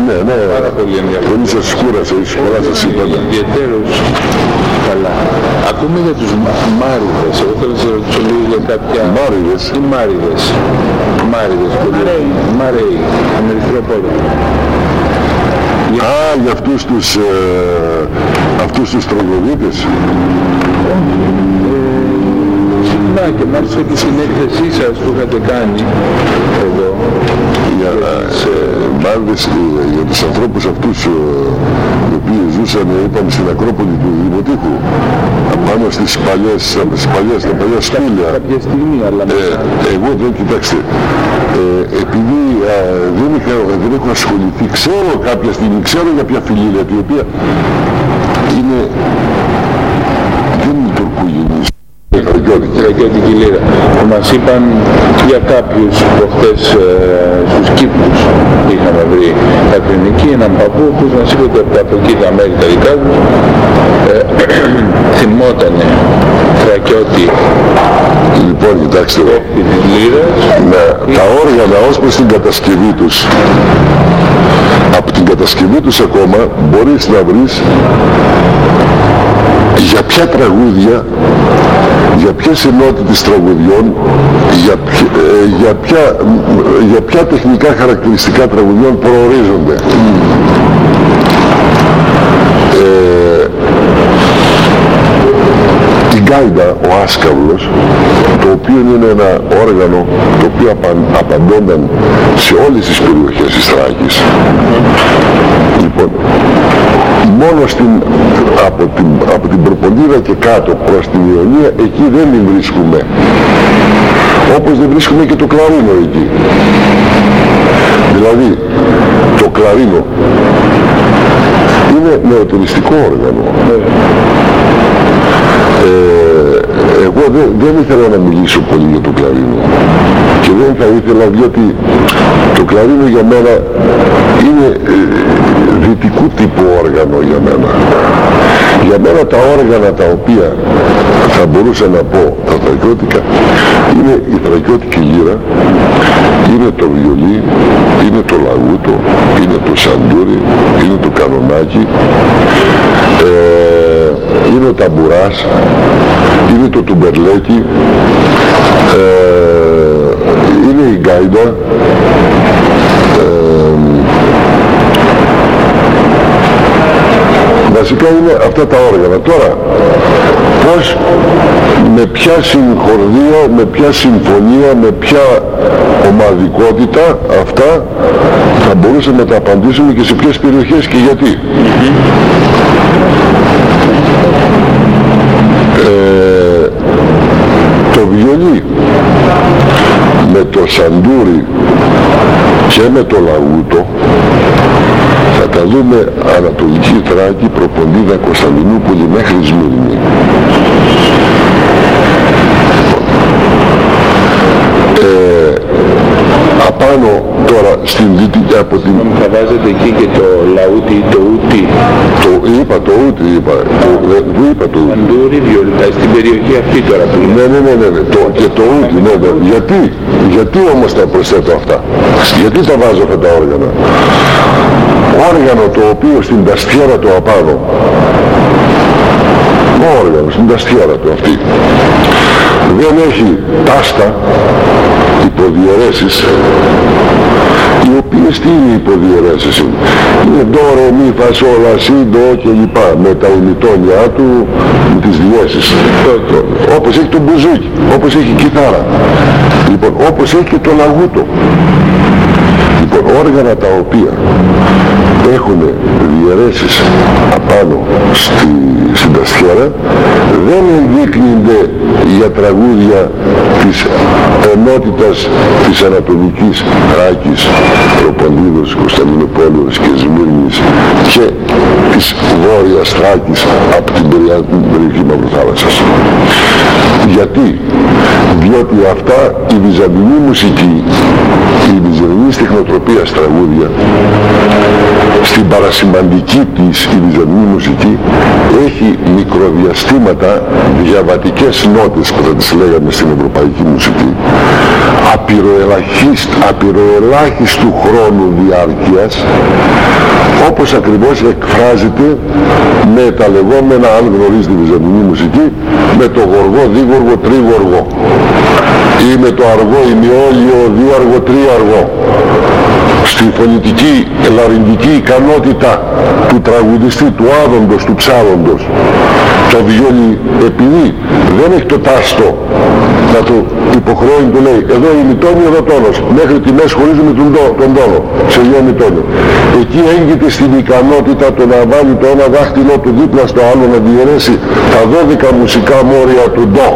Ναι, ναι. Πάρα πολύ ενδιαφέρον. Πολύ σας κούρασε, πολλά σας είπατε. Ιδιαιτέρως καλά. Ακούμε για τους μάριδες. Εγώ θέλω να σας ρωτήσω λίγο για κάποια... Μάριδες. Τι μάριδες. Μάριδες. Μαρέι. Με ερυθρό πόδι. Α, για αυτούς τους τρογλωδίτες. Συχνά και μάλιστα και στην έκθεσή σας που είχατε κάνει εδώ. Για τους ανθρώπους αυτούς οι οποίοι ζούσαν, είπαμε, στην Ακρόπολη του Δημοτήχου, πάνω στις παλιές, τα παλιά σπήλια. Κάποια στιγμή, αλλά εγώ δεν, κοιτάξτε, επειδή δεν έχω ασχοληθεί, ξέρω κάποια στιγμή, ξέρω για ποια φιλία, η οποία είναι, δεν είναι τουρκογενής. Στρατιώτικη λίρα. Μας είπαν για κάποιους προχτές στους Κύπρους είχαμε βρει κάποιον εκεί, έναν παππού που μας είπε ότι από εκεί τα μέρη τα δικά τους θυμότανε στρατιώτη. Λοιπόν, κοιτάξτε εδώ, τα όργανα ως προς την κατασκευή τους, από την κατασκευή τους ακόμα μπορείς να βρεις για ποια τραγούδια, για ποιες ενότητες τραγουδιών, για ποια τεχνικά χαρακτηριστικά τραγουδιών προορίζονται. Η γκάιντα, ο άσκαυλος, το οποίο είναι ένα όργανο το οποίο απαντώνταν σε όλες τις περιοχές της Θράκης. Λοιπόν, μόνο από την Προπολίδα και κάτω προς την Ιωνία, εκεί δεν την βρίσκουμε. Όπως δεν βρίσκουμε και το κλαρίνο εκεί. Δηλαδή, το κλαρίνο είναι νεοτελιστικό όργανο. Εγώ δεν ήθελα να μιλήσω πολύ για το κλαρίνο και δεν θα ήθελα, διότι το κλαρίνο για μένα είναι δυτικού τύπου όργανο για μένα. Για μένα τα όργανα τα οποία θα μπορούσα να πω τα θρακιώτικα είναι η θρακιώτικη λύρα, είναι το βιολί, είναι το λαγούτο, είναι το σαντούρι, είναι το κανονάκι, είναι ο ταμπουράς, είναι το τουμπερλέκι, είναι η γκάιντα, βασικά είναι αυτά τα όργανα. Τώρα, πώς, με ποια συγχορδία, με ποια συμφωνία, με ποια ομαδικότητα αυτά θα μπορούσαμε να τα απαντήσουμε και σε ποιες περιοχές και γιατί. Το βιολί με το σαντούρι και με το λαγούτο θα τα δούμε Ανατολική Θράκη, Προπολίδα, Κωνσταντινούπολη μέχρι Σμύρνη. Απάνω τώρα στην δυτική από την... Θα βάζετε εκεί και το λαούτι ή το ούτι. Είπα το ούτι, είπα το ούτι. Σαντούρι, βιολί, στην περιοχή αυτή τώρα που είναι. Ναι, και το ούτι, ναι. Γιατί όμως τα προσθέτω αυτά. Γιατί τα βάζω αυτά τα όργανα. Όργανο το οποίο στην ταστιέρα του απάνω, όργανο στην ταστιέρα του αυτή, δεν έχει τάστα, υποδιαιρέσεις, οι οποίες τι είναι οι υποδιαιρέσεις? Είναι ντο, ρε, μη, φα, sol, la, si, do και λοιπά, με τα ημιτόνια του, με τις διέσεις. Όπως έχει το μπουζούκι, όπως έχει η κιθάρα, λοιπόν, όπως έχει και το λαγούτο. Λοιπόν, όργανα τα οποία έχουν διαιρέσεις απάνω στην ταστιέρα δεν ενδείκνυνται για τραγούδια της ενότητας της Ανατολικής Θράκης, Προπολίδος, Κωνσταντινούπολης και Σμύρνης και της Βόρειας Θράκης από την περιοχή Μαυροθάλασσας. Γιατί? Διότι αυτά η βυζαντινή μουσική, η βυζαντινής τεχνογραφία τεχνοτροπίας τραγούδια, στην παρασημαντική της η βυζαντινή μουσική έχει μικροδιαστήματα, διαβατικές νότες που θα τις λέγαμε στην ευρωπαϊκή μουσική, απειροελάχιστου χρόνου διάρκειας, όπως ακριβώς εκφράζεται με τα λεγόμενα, αν γνωρίζει τη βυζαντινή μουσική, με το γοργό, δίγοργο, τρίγοργο ή με το αργό, ημιόλιο, δίαργο, τρίαργο. Στη φωνητική λαρυγγική ικανότητα του τραγουδιστή, του άδοντος, του ψάλλοντος, το βιολί, επειδή δεν έχει το τάστο να του υποχρεώνει, του λέει εδώ η μητώνη, εδώ τόνος, μέχρι τη μέση χωρίζουμε τον τόνο σε δύο μητώνιο. Εκεί έγκυται στην ικανότητα το να βάλει το ένα δάχτυλο του δίπλα στο άλλο, να διαιρέσει τα 12 μουσικά μόρια του ντο,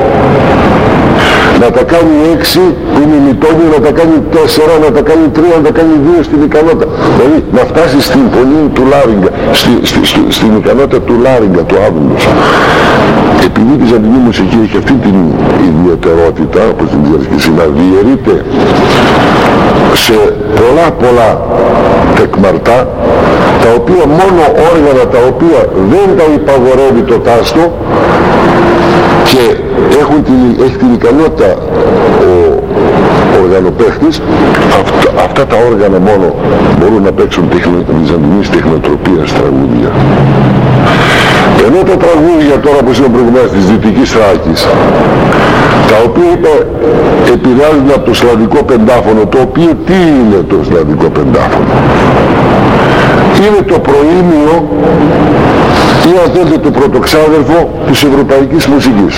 να τα κάνει 6 που είναι μητώνιο, να τα κάνει 4, να τα κάνει 3, να τα κάνει 2 στην ικανότητα. Δηλαδή να φτάσει στην φωνή του λάριγκα, στην ικανότητα του λάριγκα, του άδωνος. Επειδή η βυζαντινή μουσική έχει αυτή την ιδιαιτερότητα, όπως την διαρκή, να διαιρείται σε πολλά τεκμαρτά, τα οποία μόνο όργανα τα οποία δεν τα υπαγορεύει το τάστο και έχει την ικανότητα ο οργανοπαίχτης, αυτά τα όργανα μόνο μπορούν να παίξουν βυζαντινής τεχνοτροπίας τραγούδια. Ενώ τα τραγούδια τώρα που είναι προηγουμένως της Δυτικής Θράκης, τα οποία επηρεάζουν από το σλαβικό πεντάφωνο, το οποίο τι είναι το σλαβικό πεντάφωνο? Είναι το προήμιο ή αν θέλετε το πρωτοξάδερφο της ευρωπαϊκής μουσικής,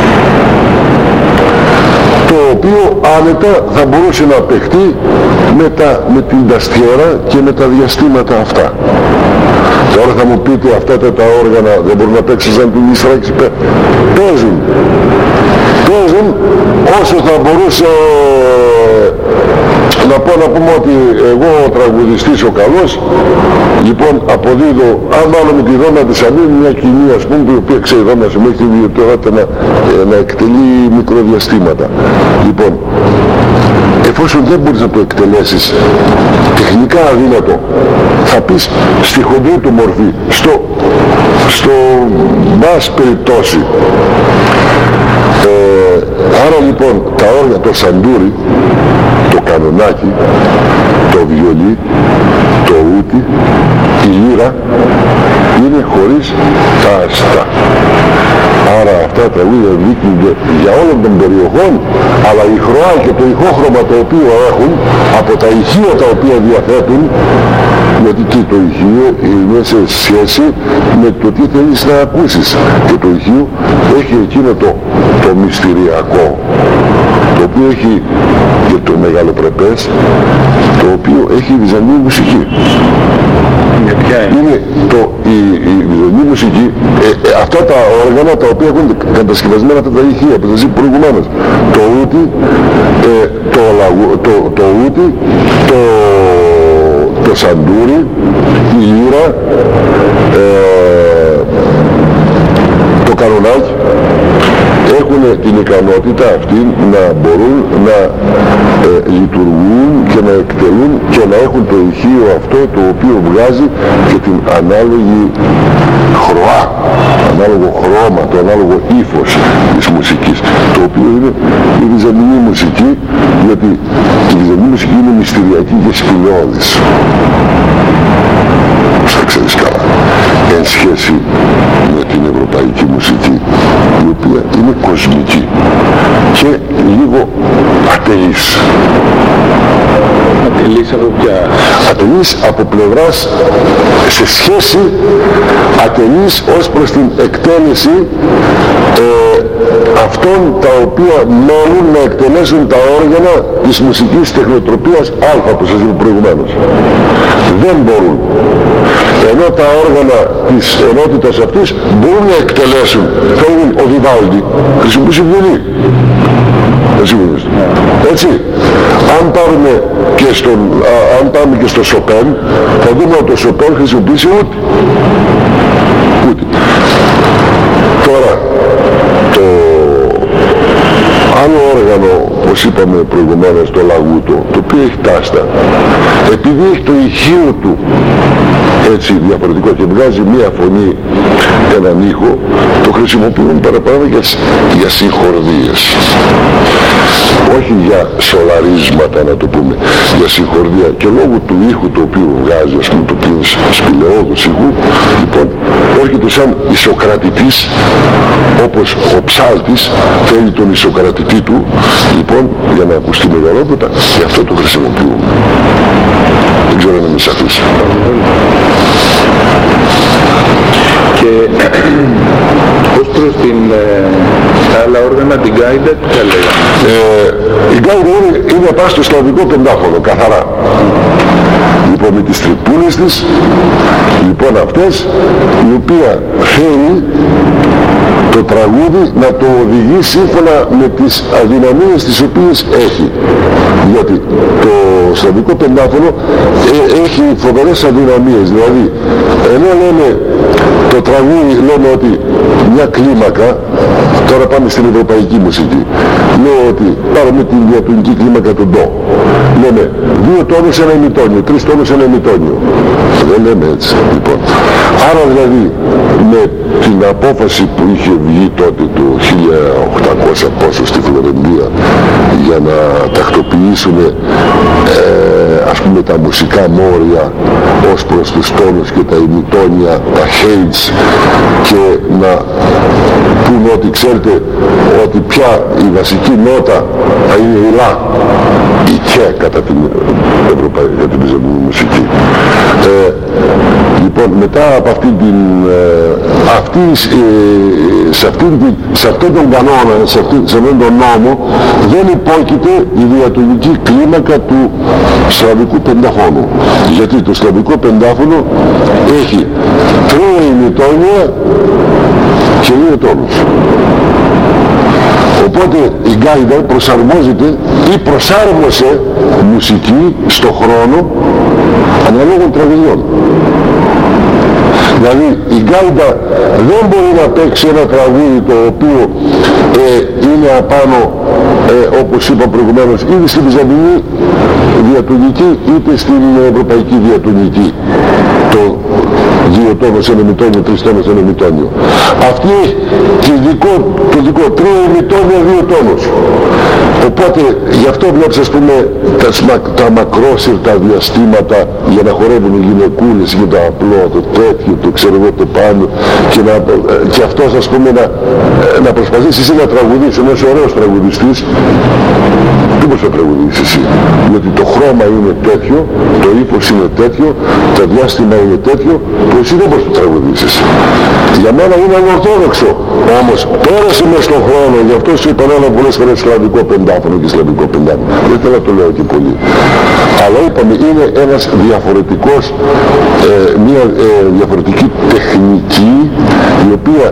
το οποίο άνετα θα μπορούσε να παιχτεί με την ταστιέρα και με τα διαστήματα αυτά. Τώρα θα μου πείτε αυτά τα όργανα δεν μπορούν να παίξουν σαν την Ισράκη. Παίζουν όσο θα μπορούσε να πούμε ότι εγώ ο τραγουδιστής ο καλός, λοιπόν αποδίδω, αν βάλουμε τη δόνα της Αμήνου, μια κοινή ας πούμε, η οποία ξέρει δόνα μου έχει τη ιδιαιτερότητα να εκτελεί μικροδιαστήματα. Λοιπόν, εφόσον δεν μπορείς να το εκτελέσεις τεχνικά αδύνατο, θα πεις στη χοντρή του μορφή, στο μπας περιπτώσει. Άρα λοιπόν τα όργανα, το σαντούρι, το κανονάκι, το βιολί, το ούτι, η λύρα είναι χωρίς τα αστά. Άρα αυτά τα τραγούδια δείχνονται για όλων των περιοχών, αλλά η χρωά και το ηχόχρωμα το οποίο έχουν από τα ηχεία τα οποία διαθέτουν, γιατί και το ηχείο είναι σε σχέση με το τι θέλεις να ακούσεις, και το ηχείο έχει εκείνο το μυστηριακό, το οποίο έχει και το μεγαλοπρεπές, το οποίο έχει η βυζαντινή μουσική. Είναι η βυζαντινή μουσική, αυτά τα όργανα τα οποία έχουν κατασκευασμένα αυτά τα ηχεία που σας είπα προηγουμένως, το ούτι, το σαντούρι, η λύρα, το κανονάκι, έχουν την ικανότητα αυτή να μπορούν να λειτουργούν και να εκτελούν και να έχουν το ηχείο αυτό το οποίο βγάζει και την ανάλογη χρωά, ανάλογο χρώμα, το ανάλογο ύφος της μουσικής, το οποίο είναι η βυζαντινή μουσική, γιατί η βυζαντινή μουσική είναι μυστηριακή και σπηλαιώδης. Θα ξέρεις καλά, εν σχέση με την ευρωπαϊκή μουσική, η οποία είναι κοσμική και λίγο ατελής. Ατελής από ποια? Ατελής από πλευράς, σε σχέση ατελής ως προς την εκτέλεση αυτών τα οποία μένουν να εκτελέσουν τα όργανα της μουσικής τεχνοτροπίας α, που σας είπα προηγουμένως. Δεν μπορούν. Ενώ τα όργανα της ενότητας αυτής μπορούν να εκτελέσουν. Φέρουν ο Βιβάλντι, χρησιμοποιήσει βιολί. Έτσι, αν πάμε και στο Σοπέν, θα δούμε ότι ο Σοπέν χρησιμοποιήσει ούτι. Τώρα, το άλλο όργανο, όπως είπα, είπαμε προηγουμένως το λαγούτο, το οποίο έχει τάστα, επειδή έχει το ηχείο του έτσι διαφορετικό και βγάζει μία φωνή, έναν ήχο, το χρησιμοποιούν παραπάνω για συγχορδίες, όχι για σολαρίσματα να το πούμε, για συγχορδία, και λόγω του ήχου το οποίο βγάζει, ας πούμε, το οποίο είναι σπηλαιόδους ήχου, λοιπόν έρχεται σαν ισοκρατητής, όπως ο ψάλτης θέλει τον ισοκρατητή του, λοιπόν, για να ακουστεί μεγαλόπιτα, γι' αυτό το χρησιμοποιούμε. Δεν ξέρω αν είμαι σαφής. Και ως προς τα άλλα όργανα, την γκάιντα, τι θα λέγαμε? Η γκάιντα είναι πάνω στο σλαβικό πεντάφωνο, καθαρά. Λοιπόν, με τις τρυπούλες της, λοιπόν αυτές, η οποία θέλει το τραγούδι να το οδηγεί σύμφωνα με τις αδυναμίες τις οποίες έχει. Γιατί το σλαβικό πεντάφωνο έχει φοβερές αδυναμίες. Δηλαδή, ενώ λέμε το τραγούδι, λέμε ότι μια κλίμακα, τώρα πάμε στην ευρωπαϊκή μουσική, λέω ότι πάρουμε την διατονική κλίμακα του ντο, λέμε 2 τόνους ένα ημιτόνιο, 3 τόνους ένα ημιτόνιο. Δεν λέμε έτσι, λοιπόν. Άρα δηλαδή με την απόφαση που είχε βγει τότε το 1800 πόσο στη Φλωρεντία για να τακτοποιήσουν ας πούμε τα μουσικά μόρια ως προς τους τόνους και τα ημιτόνια, τα shades, και να πούν ότι ξέρετε ότι πια η βασική νότα θα είναι η λα, η και κατά την ευρωπαϊκή, την βυζαντινή μουσική. Λοιπόν, μετά από αυτή την, σε αυτόν τον κανόνα, σε αυτόν τον νόμο, δεν υπόκειται η διατονική κλίμακα του σλαβικού πεντάφωνου. Γιατί το σλαβικό πεντάφωνο έχει 3 ημιτόνια και 2 τόνους. Οπότε η γκάιντα προσαρμόζεται ή προσάρμοσε μουσική στο χρόνο αναλόγων τραγουδιών. Δηλαδή η γκάιντα δεν μπορεί να παίξει ένα τραγούδι το οποίο είναι απάνω, όπως είπα προηγουμένως, είτε στη βυζαντινή διατονική είτε στην ευρωπαϊκή διατονική. Το 2 τόνος ένα ημιτόνιο, 3 τόνος ένα ημιτόνιο. Αυτή το δικό 3 ημιτόνια, 2 τόνους. Οπότε γι' αυτό βλέπεις, ας πούμε, τα μακρόσυρτα διαστήματα για να χορεύουν οι γυναικούλες για το απλό, το τέτοιο, το ξέρω εγώ το πάνω, και αυτός, ας πούμε, να προσπαθήσεις εσύ να τραγουδήσεις, να είσαι ωραίος τραγουδιστής, δεν μπορείς να τραγουδήσεις εσύ, γιατί το χρώμα είναι τέτοιο, το ύφος είναι τέτοιο, το διάστημα είναι τέτοιο, που εσύ δεν μπορείς να τραγουδήσεις. Για μένα είναι ανορθόδοξο, όμως πέρασε μες στον χρόνο, γι' αυτό σου επανέλαβα πολλές φορές σλαβικό πεντάφωνο και σλαβικό πεντάφωνο. Δεν θέλω να το λέω και πολύ. Αλλά είπαμε, είναι ένας διαφορετικός, μια διαφορετική τεχνική, η οποία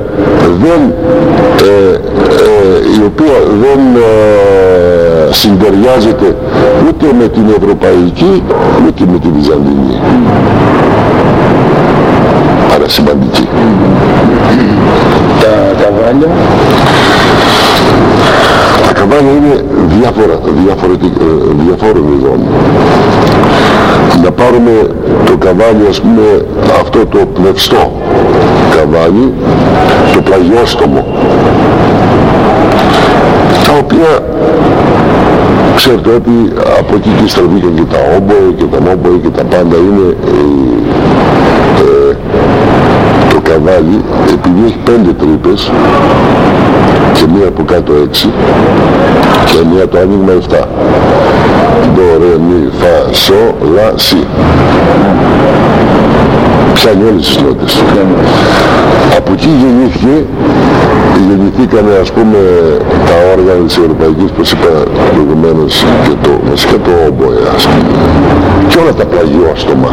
δεν συντεριάζεται ούτε με την ευρωπαϊκή ούτε με τη βυζαντινή. Άρα σημαντική. Τα καβάλια. Τα καβάλια είναι διαφόρων ειδών. Να πάρουμε το καβάλι, ας πούμε, αυτό το πνευστό καβάλι, το πλαγιόστομο, τα οποία ξέρετε ότι από εκεί και στραβήκαν και τα όμποε και τα μόμποε και τα πάντα. Είναι το καβάλι, επειδή έχει 5 τρύπες και μία από κάτω 6 και μία το άνοιγμα 7, ντο, ρε, μι, φα, σο, λα, σι, πιάνει όλες τις νότες. Από εκεί γεννηθήκανε, ας πούμε, τα όργανα της Ευρωπαϊκής, όπως είπα προηγουμένως, και βασικά το όμποε, ας πούμε, και όλα τα πλαγιόστομα.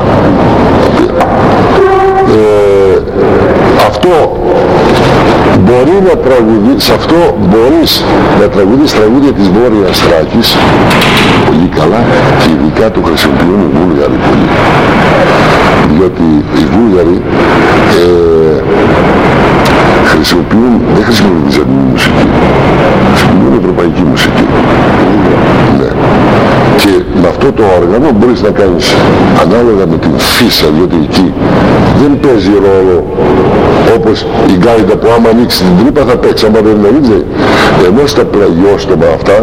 Αυτό μπορεί να τραγουδήσει, σε αυτό μπορείς να τραγουδήσεις τραγούδια της Βόρειας Θράκης πολύ καλά, και ειδικά το χρησιμοποιούν οι Βούλγαροι πολύ. Διότι οι Βούλγαροι δεν χρησιμοποιούν βυζαντινή μουσική, χρησιμοποιούν ευρωπαϊκή μουσική. Ναι. Και με αυτό το όργανο μπορείς να κάνεις ανάλογα με την φύσα, διότι εκεί δεν παίζει ρόλο όπως η γκάιτα που άμα ανοίξει την τρύπα θα παίξει, άμα δεν ανοίξει. Ενώ στα πλαγιόστομα αυτά,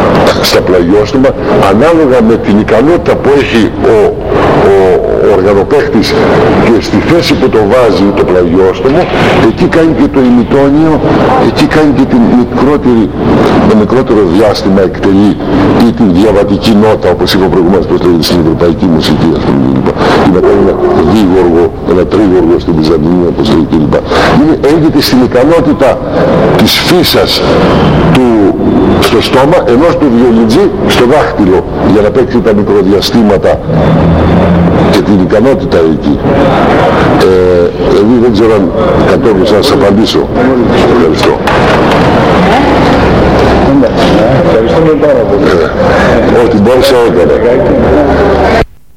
ανάλογα με την ικανότητα που έχει ο οργανοπαίχτης και στη θέση που το βάζει το πλαγιόστομο, εκεί κάνει και το ημιτόνιο, εκεί κάνει και το μικρότερο διάστημα εκτελεί ή την διαβατική νότα, όπως είπα προηγουμένως, πώς λέγεται στην ευρωπαϊκή μουσική, ας πούμε, ή να κάνει ένα δίγοργο, ένα τρίγοργο στην Βυζαντινή, όπως λέγεται κλπ. Έγκυται στην ικανότητα της φύσας του στο στόμα, ενός του βιολιτζή στο δάχτυλο, για να παίξει τα μικροδιαστήματα και την ικανότητα εκεί. Δεν ξέρω αν κατόπιν να σας απαντήσω. Ευχαριστώ. Ευχαριστούμε πάρα πολύ. Ό,τι μπόρεσα έκανε.